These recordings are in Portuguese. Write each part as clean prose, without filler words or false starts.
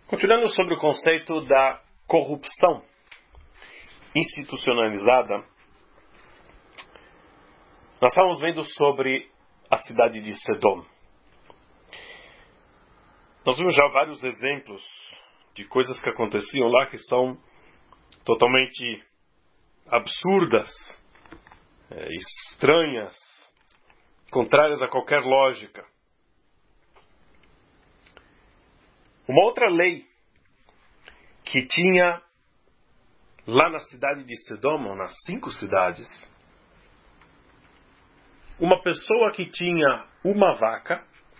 Continuando sobre o conceito da corrupção institucionalizada, nós estávamos vendo sobre a cidade de Sedom. Nós vimos já vários exemplos de coisas que aconteciam lá que são totalmente absurdas, estranhas, contrárias a qualquer lógica. Uma outra lei que tinha lá na cidade de Sedom, ou nas 5 cidades, uma pessoa que tinha uma vaca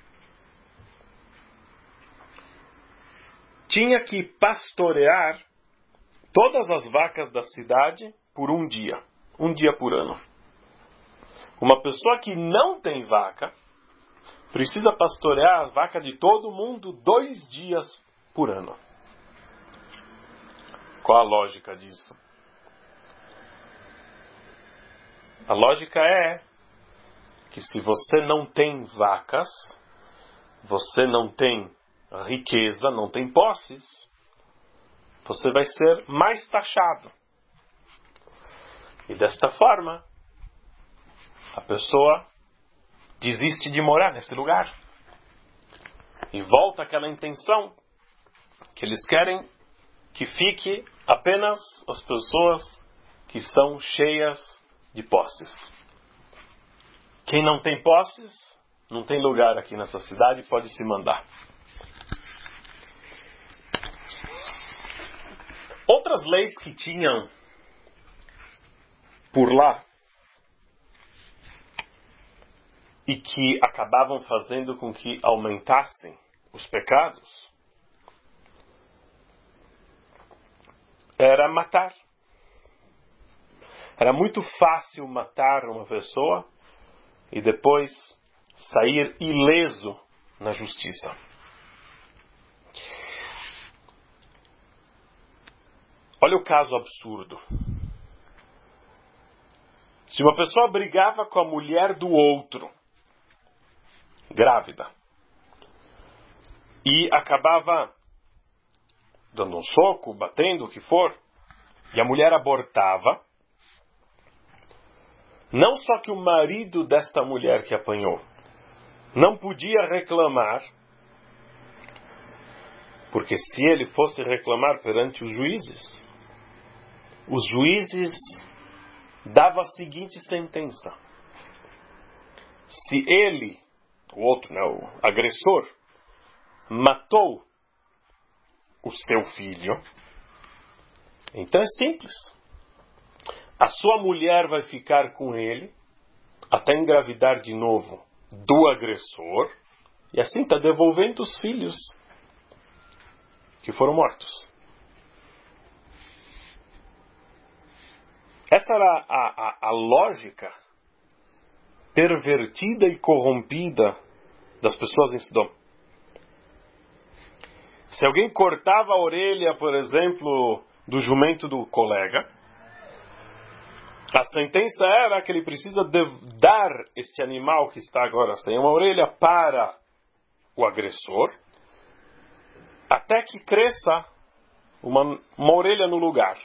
tinha que pastorear todas as vacas da cidade por um dia por ano. Uma pessoa que não tem vaca precisa pastorear a vaca de todo mundo 2 dias por ano. Qual a lógica disso? A lógica é que se você não tem vacas, você não tem riqueza, não tem posses, você vai ser mais taxado. E desta forma, a pessoa desiste de morar nesse lugar. E volta àquela intenção que eles querem que fique apenas as pessoas que são cheias de posses. Quem não tem posses, não tem lugar aqui nessa cidade, pode se mandar. Outras leis que tinham por lá e que acabavam fazendo com que aumentassem os pecados era matar. Era muito fácil matar uma pessoa e depois sair ileso na justiça. Olha o caso absurdo. Se uma pessoa brigava com a mulher do outro, grávida, e acabava dando um soco, batendo, o que for, e a mulher abortava, não só que o marido desta mulher que apanhou não podia reclamar, porque se ele fosse reclamar perante os juízes davam a seguinte sentença: se ele, o outro, o agressor, matou o seu filho, então é simples. A sua mulher vai ficar com ele até engravidar de novo do agressor e assim está devolvendo os filhos que foram mortos. Essa era a lógica pervertida e corrompida das pessoas em Sedom. Se alguém cortava a orelha, por exemplo, do jumento do colega, a sentença era que ele precisa dar este animal que está agora sem uma orelha para o agressor, até que cresça uma orelha no lugar.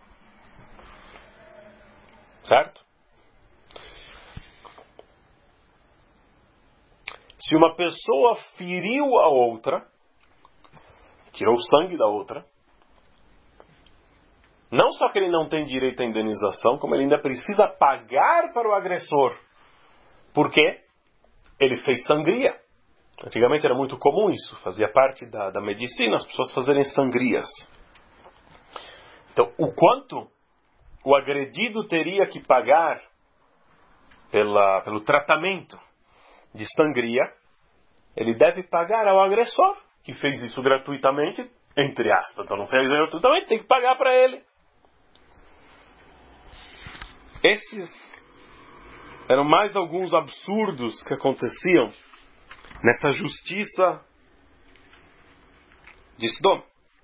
Certo? Se uma pessoa feriu a outra, tirou o sangue da outra, não só que ele não tem direito à indenização, como ele ainda precisa pagar para o agressor. Por quê? Ele fez sangria. Antigamente era muito comum isso, fazia parte da medicina, as pessoas fazerem sangrias. Então, o quanto o agredido teria que pagar pelo tratamento de sangria, ele deve pagar ao agressor, que fez isso gratuitamente, entre aspas. Então não fez gratuitamente, tem que pagar para ele. Esses eram mais alguns absurdos que aconteciam nessa justiça de Sedom.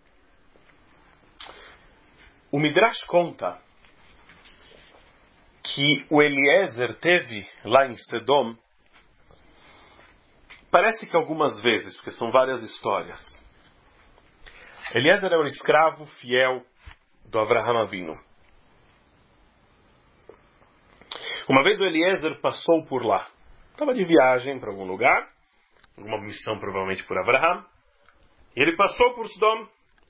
O Midrash conta que o Eliezer teve lá em Sedom, parece que algumas vezes, porque são várias histórias, Eliezer era um escravo fiel do Avraham Avinu. Uma vez o Eliezer passou por lá. Estava de viagem para algum lugar, alguma missão provavelmente por Avraham. E ele passou por Sodom.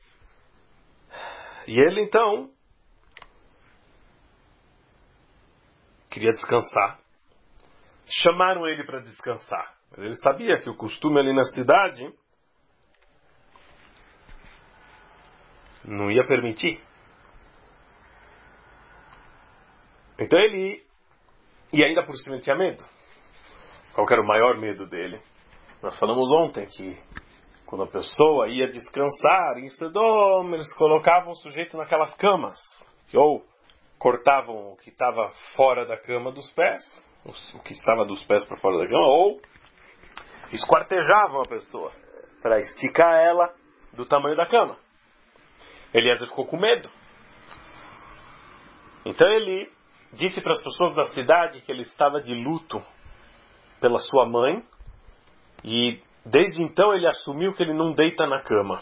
E ele então queria descansar. Chamaram ele para descansar. Mas ele sabia que o costume ali na cidade não ia permitir. Então ele... E ainda por cima ele tinha medo. Qual que era o maior medo dele? Nós falamos ontem que quando a pessoa ia descansar em Sodom, eles colocavam o sujeito naquelas camas. Ou cortavam o que estava fora da cama dos pés, o que estava dos pés para fora da cama, ou esquartejavam a pessoa para esticar ela do tamanho da cama. Eliezer ficou com medo. Então ele disse para as pessoas da cidade que ele estava de luto pela sua mãe e desde então ele assumiu que ele não deita na cama.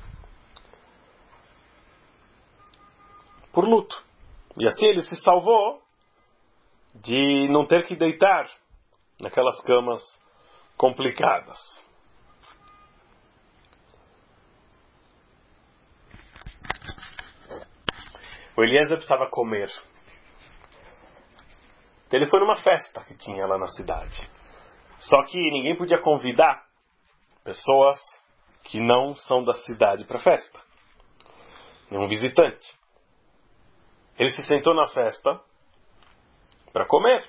Por luto. E assim ele se salvou de não ter que deitar naquelas camas complicadas. O Eliezer precisava comer. Então ele foi numa festa que tinha lá na cidade. Só que ninguém podia convidar pessoas que não são da cidade para a festa. Nenhum visitante. Ele se sentou na festa para comer.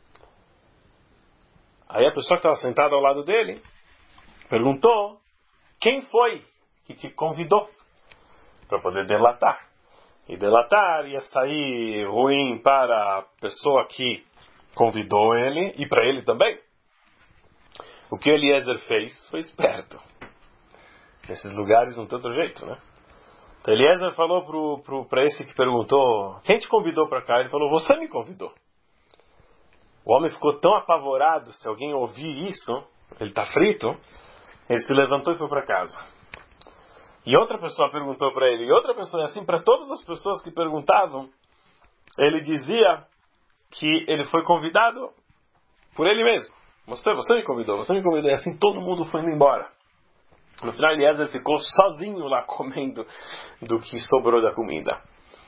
Aí a pessoa que estava sentada ao lado dele perguntou: quem foi que te convidou? Para poder delatar. E delatar ia sair ruim para a pessoa que convidou ele e para ele também. O que Eliezer fez foi esperto. Nesses lugares não tem outro jeito, né? Então Eliezer falou para esse que perguntou: quem te convidou para cá? Ele falou: você me convidou. O homem ficou tão apavorado, se alguém ouvir isso, ele está frito, ele se levantou e foi para casa. E outra pessoa perguntou para ele, e outra pessoa, assim, para todas as pessoas que perguntavam, ele dizia que ele foi convidado por ele mesmo. Você me convidou, e assim todo mundo foi indo embora. No final, Eliezer ficou sozinho lá comendo do que sobrou da comida.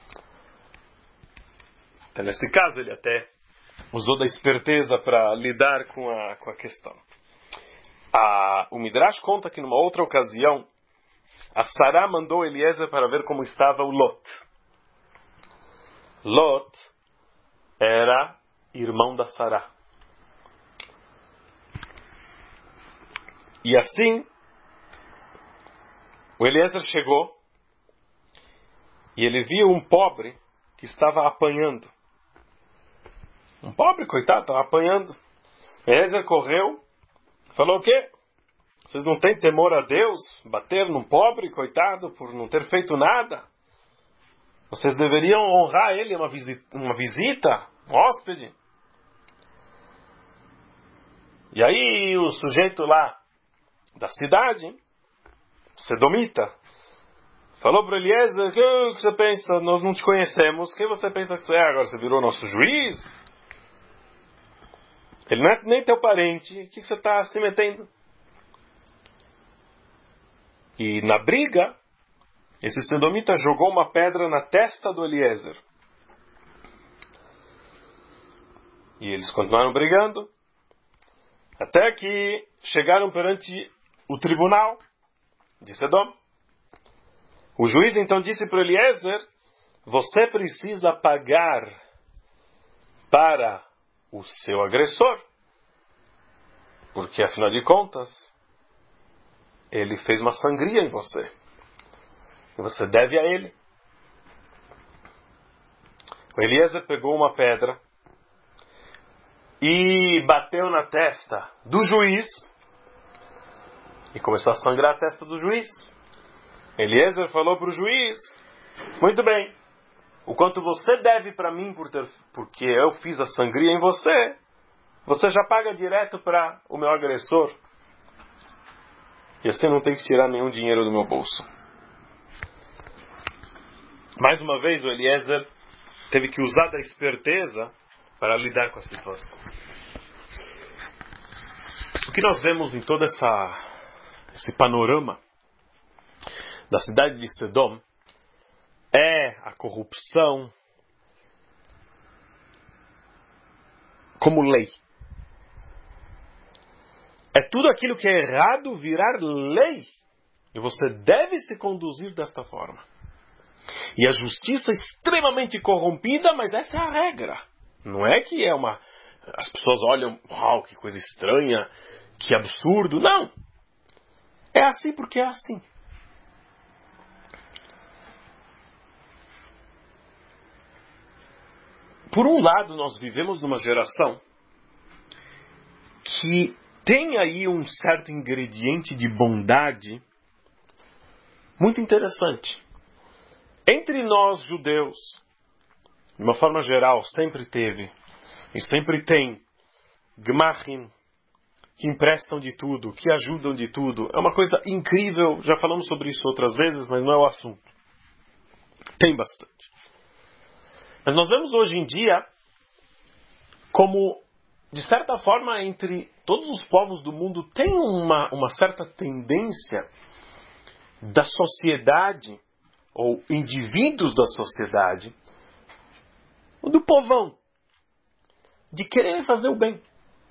Então, nesse caso, ele até usou da esperteza para lidar com a questão. O Midrash conta que numa outra ocasião, a Sará mandou Eliezer para ver como estava o Lot. Lot era irmão da Sará. E assim, o Eliezer chegou e ele viu um pobre que estava apanhando. Um pobre, coitado, estava apanhando. Eliezer correu, falou: o quê? Vocês não têm temor a Deus? Bater num pobre, coitado, por não ter feito nada? Vocês deveriam honrar ele, uma visita, um hóspede. E aí o sujeito lá da cidade, Sedomita, falou para Eliezer: o que você pensa? Nós não te conhecemos. Quem você pensa que você é? Agora você virou nosso juiz? Ele não é nem teu parente. O que você está se metendo? E na briga, esse Sedomita jogou uma pedra na testa do Eliezer. E eles continuaram brigando, até que chegaram perante o tribunal de Sedom. O juiz então disse para Eliezer: você precisa pagar para o seu agressor, porque afinal de contas, ele fez uma sangria em você. E você deve a ele. O Eliezer pegou uma pedra e bateu na testa do juiz. E começou a sangrar a testa do juiz. Eliezer falou para o juiz: muito bem, o quanto você deve para mim porque eu fiz a sangria em você, você já paga direto para o meu agressor. E assim não tem que tirar nenhum dinheiro do meu bolso. Mais uma vez, o Eliezer teve que usar da esperteza para lidar com a situação. O que nós vemos em todo esse panorama da cidade de Sedom é a corrupção como lei. É tudo aquilo que é errado virar lei. E você deve se conduzir desta forma. E a justiça é extremamente corrompida, mas essa é a regra. Não é que é uma... As pessoas olham, uau, que coisa estranha, que absurdo. Não. É assim porque é assim. Por um lado, nós vivemos numa geração que tem aí um certo ingrediente de bondade muito interessante. Entre nós, judeus, de uma forma geral, sempre teve e sempre tem gmachim, que emprestam de tudo, que ajudam de tudo. É uma coisa incrível, já falamos sobre isso outras vezes, mas não é o assunto. Tem bastante. Mas nós vemos hoje em dia como, de certa forma, entre todos os povos do mundo, tem uma certa tendência da sociedade, ou indivíduos da sociedade, do povão, de querer fazer o bem.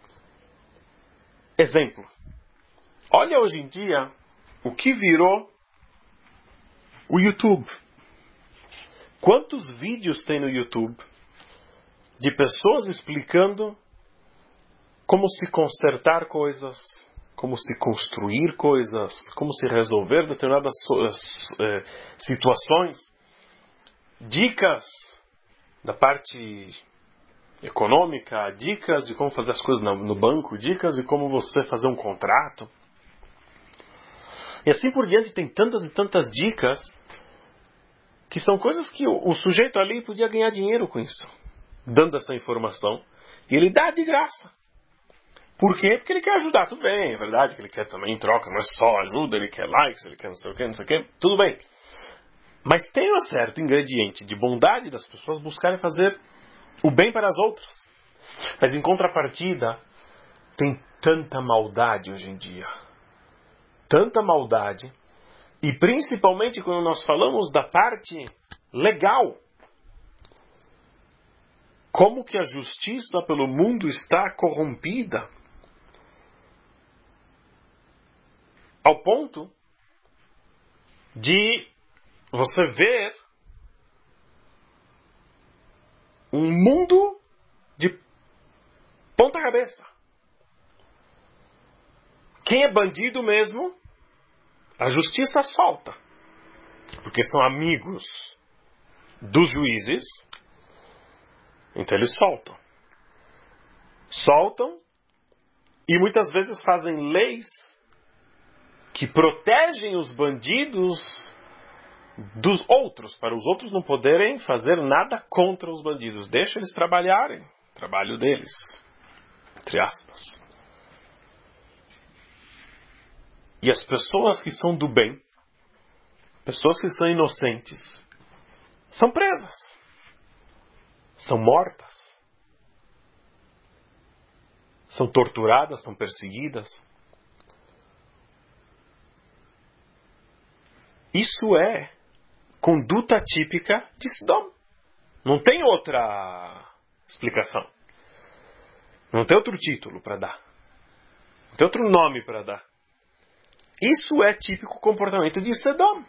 Exemplo. Olha hoje em dia o que virou o YouTube. Quantos vídeos tem no YouTube de pessoas explicando como se consertar coisas, como se construir coisas, como se resolver determinadas situações, dicas da parte econômica, dicas de como fazer as coisas no banco, dicas de como você fazer um contrato. E assim por diante, tem tantas e tantas dicas que são coisas que o sujeito ali podia ganhar dinheiro com isso, dando essa informação, e ele dá de graça. Por quê? Porque ele quer ajudar, tudo bem, é verdade que ele quer também em troca, não é só ajuda, ele quer likes, ele quer não sei o que, tudo bem. Mas tem um certo ingrediente de bondade das pessoas buscarem fazer o bem para as outras. Mas em contrapartida, tem tanta maldade hoje em dia. Tanta maldade. E principalmente quando nós falamos da parte legal. Como que a justiça pelo mundo está corrompida. Ao ponto de você ver um mundo de ponta cabeça. Quem é bandido mesmo, a justiça solta. Porque são amigos dos juízes, então eles soltam. Soltam e muitas vezes fazem leis que protegem os bandidos dos outros, para os outros não poderem fazer nada contra os bandidos. Deixa eles trabalharem, trabalho deles, entre aspas. E as pessoas que são do bem, pessoas que são inocentes, são presas, são mortas, são torturadas, são perseguidas. Isso é conduta típica de Sedom. Não tem outra explicação. Não tem outro título para dar. Não tem outro nome para dar. Isso é típico comportamento de Sedom.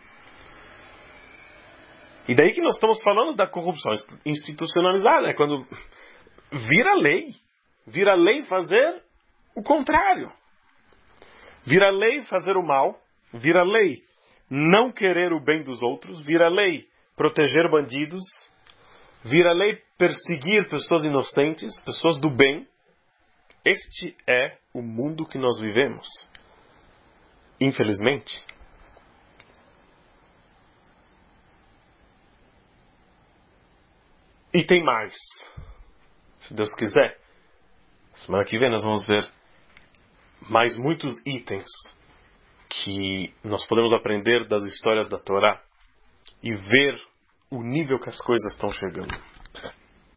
E daí que nós estamos falando da corrupção institucionalizada. É quando vira lei fazer o contrário. Vira lei fazer o mal. Vira lei não querer o bem dos outros. Vira lei proteger bandidos. Vira lei perseguir pessoas inocentes, pessoas do bem. Este é o mundo que nós vivemos. Infelizmente. E tem mais. Se Deus quiser, semana que vem nós vamos ver mais muitos itens que nós podemos aprender das histórias da Torá e ver o nível que as coisas estão chegando.